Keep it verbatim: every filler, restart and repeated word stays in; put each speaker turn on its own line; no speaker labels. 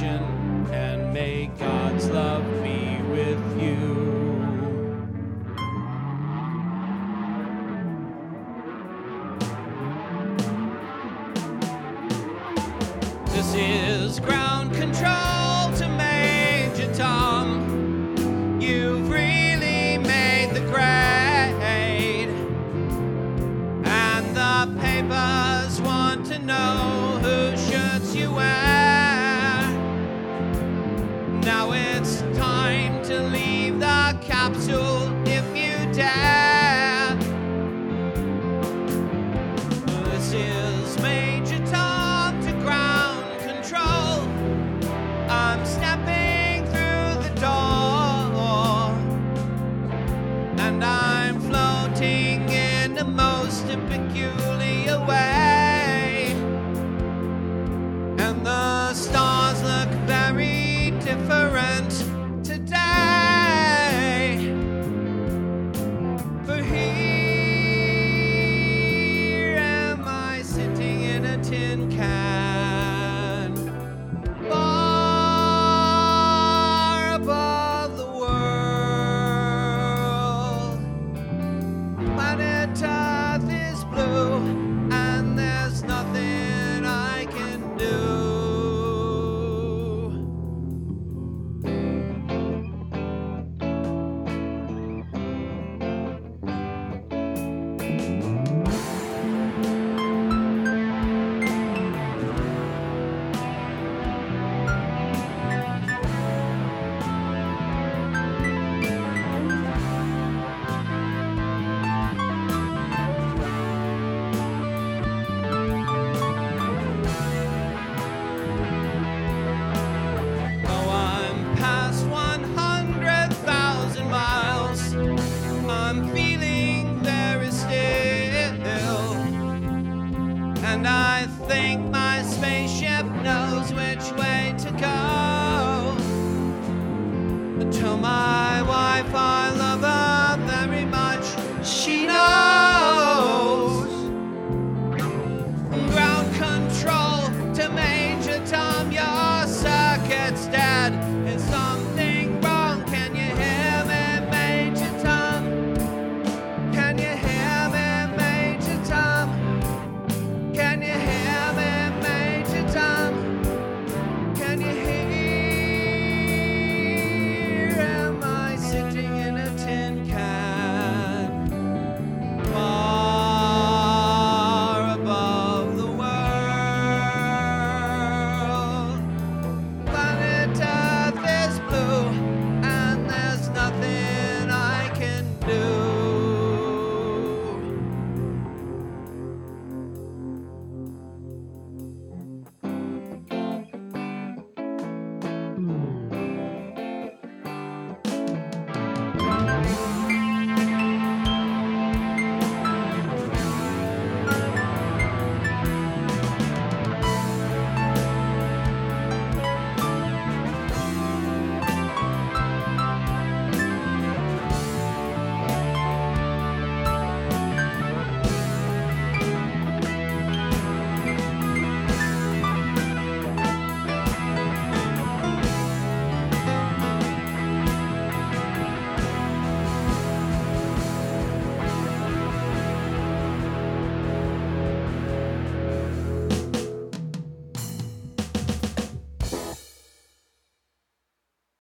nation, and may God's love be with you. This is ground control to Major Tom. You've really made the grade, and the papers want to know whose shirts you wear. Now it's time to leave the capsule if you dare. This is Major Tom to ground control. I'm stepping through the door, and I'm floating in the most ambiguous